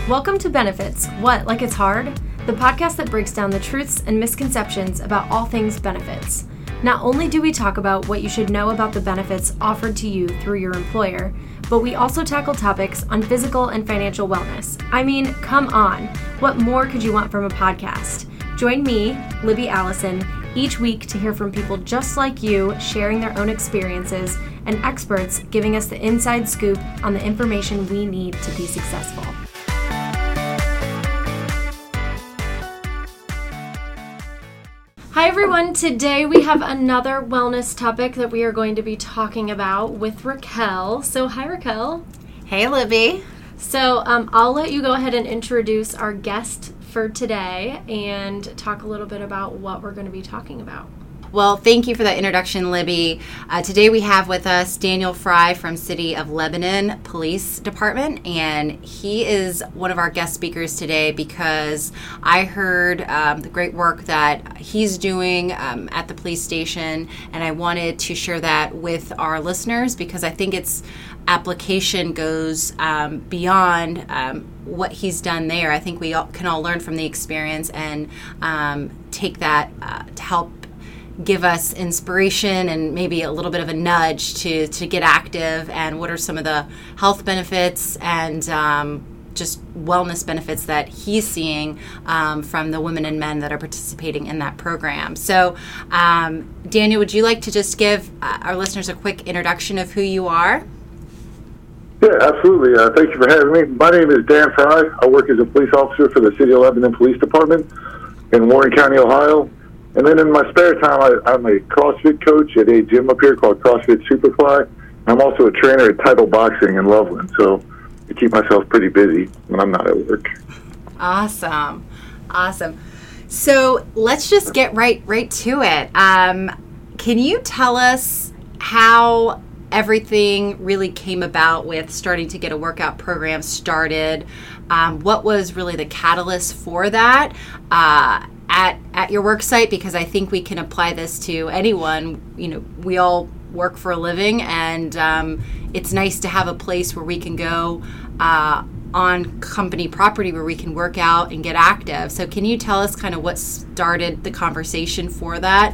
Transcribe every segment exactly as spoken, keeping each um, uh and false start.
Welcome to Benefits, What, Like It's Hard? The podcast that breaks down the truths and misconceptions about all things benefits. Not only do we talk about what you should know about the benefits offered to you through your employer, but we also tackle topics on physical and financial wellness. I mean, come on, what more could you want from a podcast? Join me, Libby Allison, each week to hear from people just like you sharing their own experiences and experts giving us the inside scoop on the information we need to be successful. Hi everyone, today we have another wellness topic that we are going to be talking about with Raquel. So hi Raquel. Hey Libby. So um, I'll let you go ahead and introduce our guest for today and talk a little bit about what we're going to be talking about. Well, thank you for that introduction, Libby. Uh, today we have with us Daniel Fry from City of Lebanon Police Department, and he is one of our guest speakers today because I heard um, the great work that he's doing um, at the police station, and I wanted to share that with our listeners because I think its application goes um, beyond um, what he's done there. I think we all, can all learn from the experience and um, take that uh, to help give us inspiration and maybe a little bit of a nudge to, to get active, and what are some of the health benefits and um, just wellness benefits that he's seeing um, from the women and men that are participating in that program. So, um, Daniel, would you like to just give uh, our listeners a quick introduction of who you are? Yeah, absolutely. Uh, thank you for having me. My name is Dan Fry. I work as a police officer for the City of Lebanon Police Department in Warren County, Ohio. And then in my spare time, I, I'm a CrossFit coach at a gym up here called CrossFit Superfly. I'm also a trainer at Title Boxing in Loveland, so I keep myself pretty busy when I'm not at work. Awesome. Awesome. So let's just get right right to it. Um, can you tell us how everything really came about with starting to get a workout program started? Um, what was really the catalyst for that? Uh, at at your work site, because I think we can apply this to anyone. You know, we all work for a living, and um, it's nice to have a place where we can go uh, on company property where we can work out and get active. So can you tell us kind of what started the conversation for that?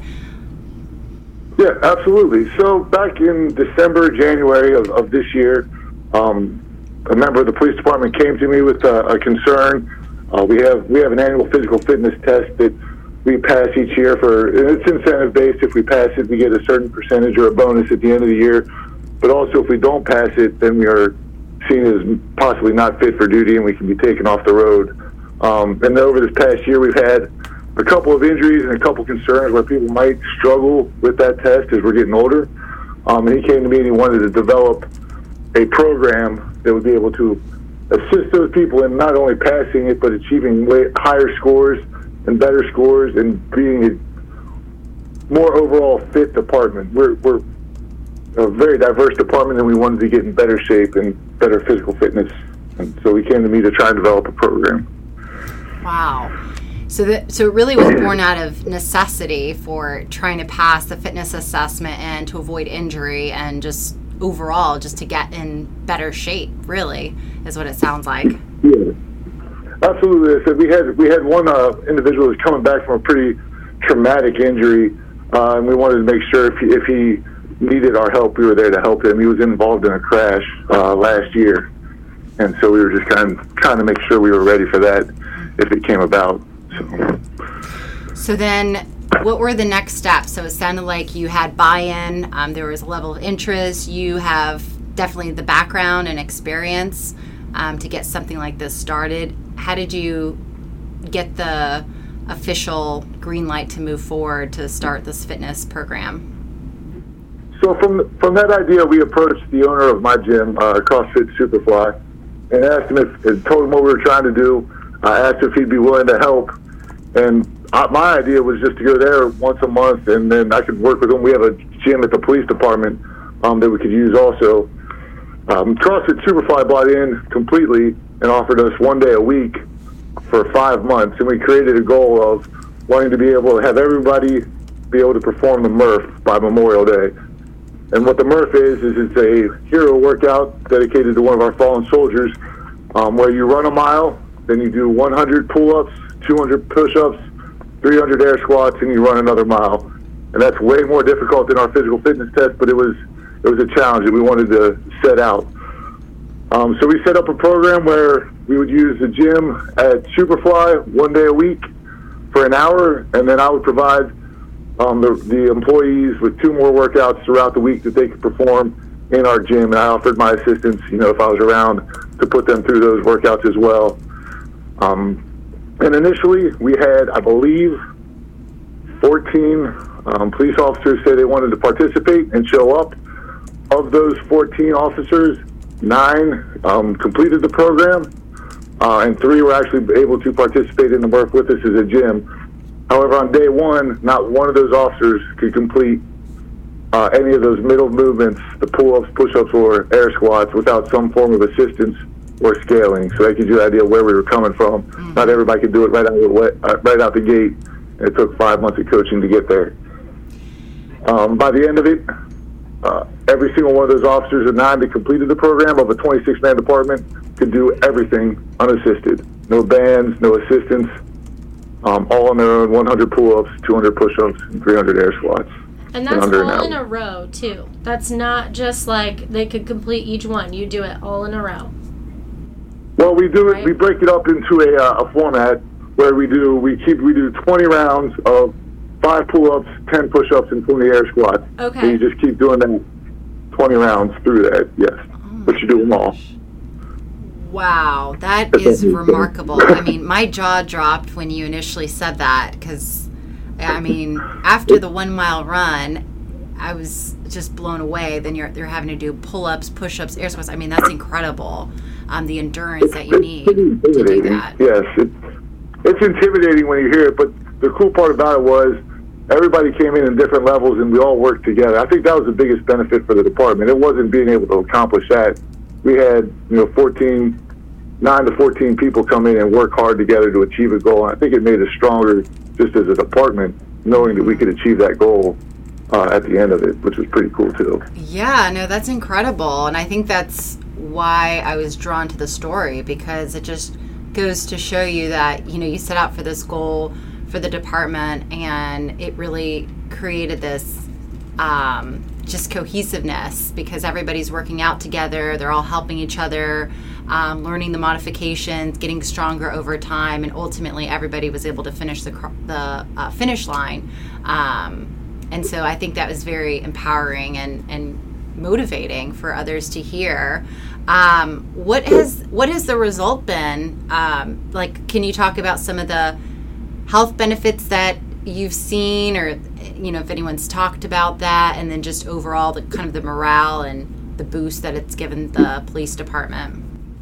Yeah, absolutely. So back in December, January of, of this year, um, a member of the police department came to me with a, a concern. Uh, we have we have an annual physical fitness test that we pass each year for, and it's incentive based. If we pass it, we get a certain percentage or a bonus at the end of the year. But also, if we don't pass it, then we are seen as possibly not fit for duty, and we can be taken off the road. Um, and over this past year, we've had a couple of injuries and a couple concerns where people might struggle with that test as we're getting older. Um, and he came to me and he wanted to develop a program that would be able to assist those people in not only passing it, but achieving way higher scores and better scores and being a more overall fit department. We're, we're a very diverse department, and we wanted to get in better shape and better physical fitness. And so we came to me to try and develop a program. Wow. So that, so it really was born out of necessity for trying to pass the fitness assessment and to avoid injury and just overall just to get in better shape, really, is what it sounds like. Yeah, absolutely. I said we had we had one uh, individual who's coming back from a pretty traumatic injury, uh, and we wanted to make sure if he, if he needed our help, we were there to help him. He was involved in a crash uh, last year, and so we were just kind of trying to make sure we were ready for that if it came about. So, so then what were the next steps? So it sounded like you had buy-in, um, there was a level of interest, you have definitely the background and experience um, to get something like this started. How did you get the official green light to move forward to start this fitness program? So from from that idea, we approached the owner of my gym, uh, CrossFit Superfly, and asked him if, and told him what we were trying to do. I asked if he'd be willing to help, and I, my idea was just to go there once a month, and then I could work with him. We have a gym at the police department um, that we could use also. Um, CrossFit Superfly bought in completely and offered us one day a week for five months, and we created a goal of wanting to be able to have everybody be able to perform the Murph by Memorial Day. And what the Murph is, is it's a hero workout dedicated to one of our fallen soldiers, um, where you run a mile then you do one hundred pull-ups, two hundred push-ups, three hundred air squats, and you run another mile. And that's way more difficult than our physical fitness test, but it was it was a challenge that we wanted to set out. Um, so we set up a program where we would use the gym at Superfly one day a week for an hour, and then I would provide um, the, the employees with two more workouts throughout the week that they could perform in our gym. And I offered my assistants, you know, if I was around, to put them through those workouts as well. Um, and initially, we had, I believe, fourteen um, police officers say they wanted to participate and show up. Of those fourteen officers, nine um, completed the program, uh, and three were actually able to participate in the work with us as a gym. However, on day one, not one of those officers could complete uh, any of those middle movements, the pull-ups, push-ups, or air squats, without some form of assistance or scaling. So that gives you an idea where we were coming from. Mm-hmm. Not everybody could do it right out the, uh, right out the gate. And it took five months of coaching to get there. Um, by the end of it, uh, every single one of those officers, of nine that completed the program of a twenty-six man department, could do everything unassisted. No bands, no assistance, um, all on their own, one hundred pull-ups, two hundred push-ups, and three hundred air squats. And that's all in a row, too. That's not just like they could complete each one. You do it all in a row. Well, we do it. Right? We break it up into a, uh, a format where we do we keep we do twenty rounds of five pull-ups, ten push-ups, and twenty air squats. Okay. And you just keep doing that twenty rounds through that. Yes, oh but you do them all. Wow, that is remarkable. I mean, my jaw dropped when you initially said that, because, I mean, after the one mile run, I was just blown away. Then you're you're having to do pull-ups, push-ups, air squats. I mean, that's incredible. Um, the endurance that you need to do that. Yes, it, it's intimidating when you hear it, but the cool part about it was everybody came in in different levels and we all worked together. I think that was the biggest benefit for the department. It wasn't being able to accomplish that. We had, you know, fourteen, nine to fourteen people come in and work hard together to achieve a goal. And I think it made us stronger just as a department, knowing that we could achieve that goal uh, at the end of it, which was pretty cool too. Yeah, no, that's incredible. And I think that's why I was drawn to the story, because it just goes to show you that, you know, you set out for this goal for the department, and it really created this um, just cohesiveness, because everybody's working out together, they're all helping each other, um, learning the modifications, getting stronger over time, and ultimately everybody was able to finish the the uh, finish line. Um, and so I think that was very empowering and, and motivating for others to hear. Um, what has what has the result been? Um, like, can you talk about some of the health benefits that you've seen, or, you know, if anyone's talked about that, and then just overall the kind of the morale and the boost that it's given the police department?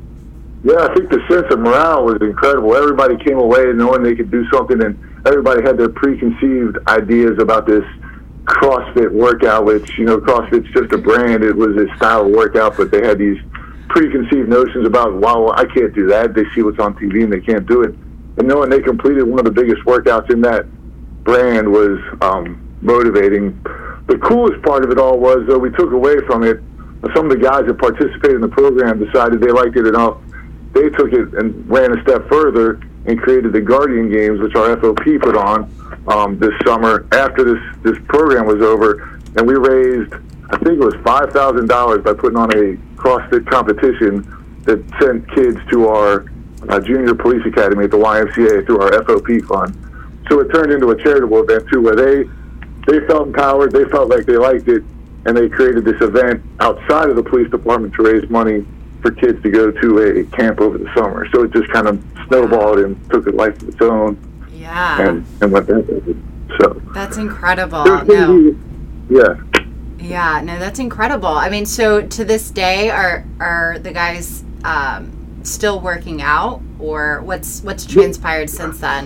Yeah, I think the sense of morale was incredible. Everybody came away knowing they could do something, and everybody had their preconceived ideas about this CrossFit workout, which, you know, CrossFit's just a brand. It was a style of workout, but they had these preconceived notions about, wow, I can't do that. They see what's on T V and they can't do it. And knowing they completed one of the biggest workouts in that brand was um, motivating. The coolest part of it all was, though, we took away from it, some of the guys that participated in the program decided they liked it enough. They took it and ran a step further and created the Guardian Games, which our F O P put on um, this summer after this, this program was over. And we raised, I think it was five thousand dollars by putting on a CrossFit competition that sent kids to our uh, junior police academy at the Y M C A through our F O P fund. So it turned into a charitable event too, where they they felt empowered, they felt like they liked it, and they created this event outside of the police department to raise money for kids to go to a camp over the summer. So it just kind of snowballed and took a life of its own. Yeah. And, and went that way. So that's incredible. No. Yeah. Yeah, no, that's incredible. I mean, so to this day, are are the guys um, still working out, or what's what's transpired since then?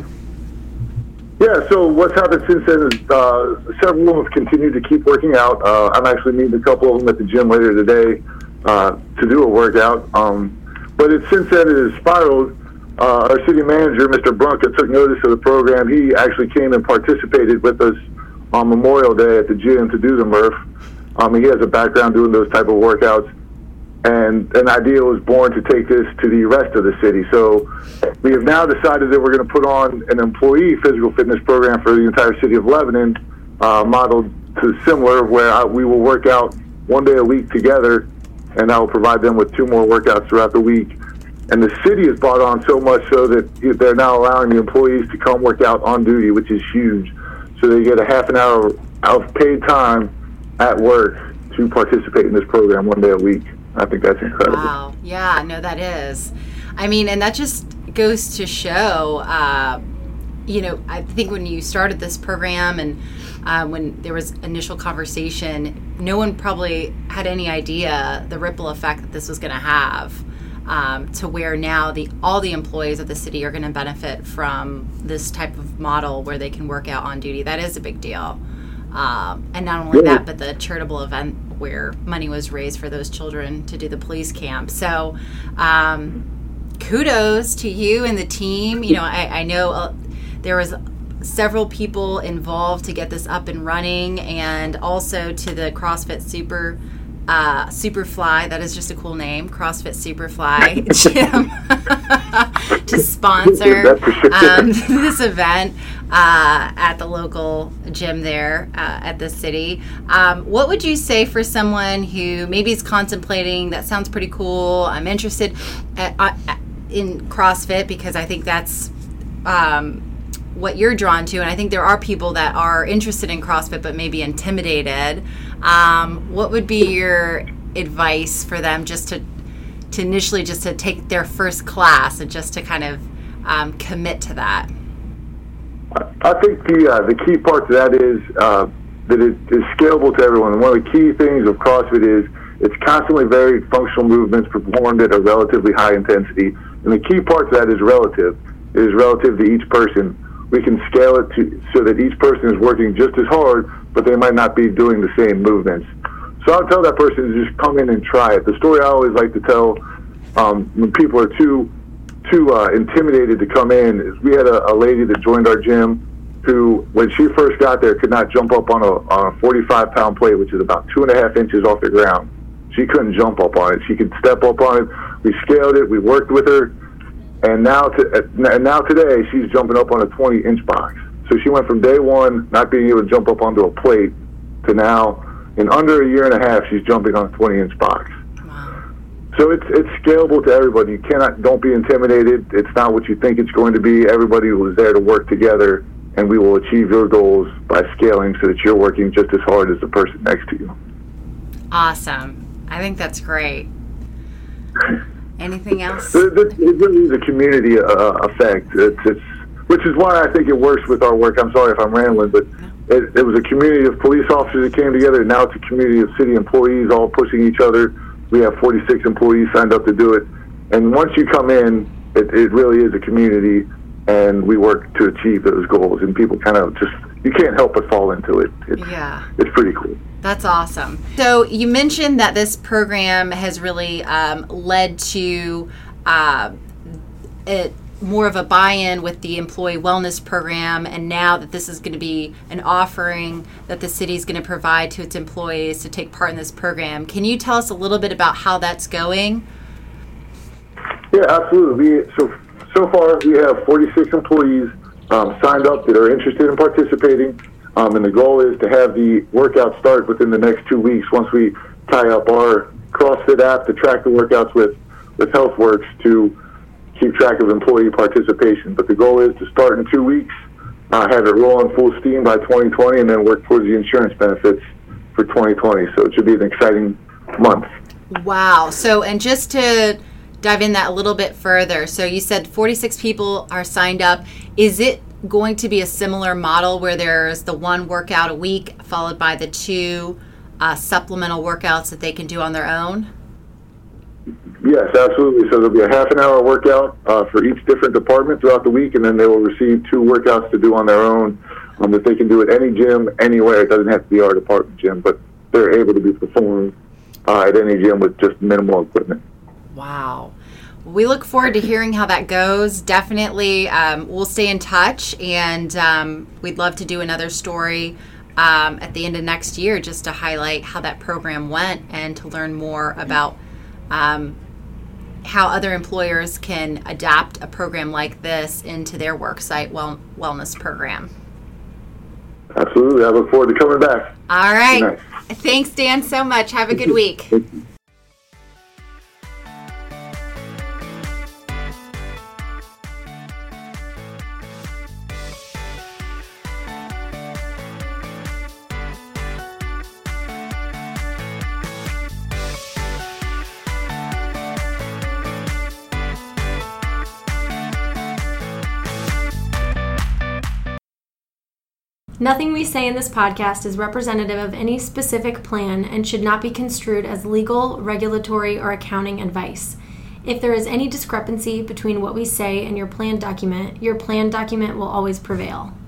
Yeah, so what's happened since then is uh, several of them have continued to keep working out. Uh, I'm actually meeting a couple of them at the gym later today uh, to do a workout. Um, but it, since then it has spiraled. Uh, our city manager, Mister Brunka, took notice of the program. He actually came and participated with us on Memorial Day at the gym to do the M R F. Um, he has a background doing those type of workouts. and an idea was born to take this to the rest of the city. So we have now decided that we're going to put on an employee physical fitness program for the entire city of Lebanon, uh, modeled to similar, where I, we will work out one day a week together, and I will provide them with two more workouts throughout the week. And the city has bought on so much so that they're now allowing the employees to come work out on duty, which is huge. So they get a half an hour of paid time at work to participate in this program one day a week. I think that's incredible. Wow. Yeah, no, that is. I mean, and that just goes to show, uh, you know, I think when you started this program and uh, when there was initial conversation, no one probably had any idea the ripple effect that this was going to have, um, to where now the all the employees of the city are going to benefit from this type of model where they can work out on duty. That is a big deal. Um, and not only that, but the charitable event where money was raised for those children to do the police camp. So um, kudos to you and the team. You know, I, I know uh, there was several people involved to get this up and running, and also to the CrossFit Super uh, Superfly, that is just a cool name, CrossFit Superfly Gym, to sponsor um, this event uh, at the local gym there uh, at the city. Um, what would you say for someone who maybe is contemplating, that sounds pretty cool, I'm interested at, uh, in CrossFit, because I think that's um, what you're drawn to, and I think there are people that are interested in CrossFit but maybe intimidated. Um, what would be your advice for them, just to to initially just to take their first class and just to kind of um, commit to that? I think the uh, the key part to that is uh, that it is scalable to everyone. And one of the key things of CrossFit is it's constantly varied functional movements performed at a relatively high intensity. And the key part to that is relative. It is relative to each person. We can scale it to so that each person is working just as hard, but they might not be doing the same movements. So I'll tell that person to just come in and try it. The story I always like to tell um, when people are too too uh, intimidated to come in is we had a, a lady that joined our gym who, when she first got there, could not jump up on a, on a forty-five pound plate, which is about two and a half inches off the ground. She couldn't jump up on it. She could step up on it. We scaled it. We worked with her. And now, to, and now today, she's jumping up on a twenty inch box. So she went from day one not being able to jump up onto a plate to now, in under a year and a half, she's jumping on a twenty inch box. Wow. So it's it's scalable to everybody. You cannot, don't be intimidated. It's not what you think it's going to be. Everybody was there to work together, and we will achieve your goals by scaling so that you're working just as hard as the person next to you. Awesome. I think that's great. Anything else? It really is a community uh, effect. It's, it's, which is why I think it works with our work. I'm sorry if I'm rambling, but it, it was a community of police officers that came together. Now it's a community of city employees all pushing each other. We have forty-six employees signed up to do it. And once you come in, it, it really is a community, and we work to achieve those goals. And people kind of just, you can't help but fall into it. It's, yeah. It's pretty cool. That's awesome. So you mentioned that this program has really um, led to uh, it, more of a buy-in with the employee wellness program, and now that this is going to be an offering that the city is going to provide to its employees to take part in this program. Can you tell us a little bit about how that's going? Yeah, absolutely. We, so so far we have forty-six employees um, signed up that are interested in participating. Um, and the goal is to have the workout start within the next two weeks once we tie up our CrossFit app to track the workouts with, with HealthWorks to keep track of employee participation. But the goal is to start in two weeks, uh, have it roll on full steam by twenty twenty, and then work towards the insurance benefits for twenty twenty. So it should be an exciting month. Wow. So, and just to dive in that a little bit further, so you said forty-six people are signed up. Is it going to be a similar model where there's the one workout a week followed by the two uh, supplemental workouts that they can do on their own? Yes, absolutely. So there'll be a half an hour workout uh, for each different department throughout the week, and then they will receive two workouts to do on their own um, that they can do at any gym, anywhere. It doesn't have to be our department gym, but they're able to be performed uh, at any gym with just minimal equipment. Wow. We look forward to hearing how that goes. Definitely, um, we'll stay in touch, and um, we'd love to do another story um, at the end of next year just to highlight how that program went and to learn more about um, how other employers can adapt a program like this into their worksite well, wellness program. Absolutely. I look forward to coming back. All right. Nice. Thanks, Dan, so much. Have a good week. Nothing we say in this podcast is representative of any specific plan and should not be construed as legal, regulatory, or accounting advice. If there is any discrepancy between what we say and your plan document, your plan document will always prevail.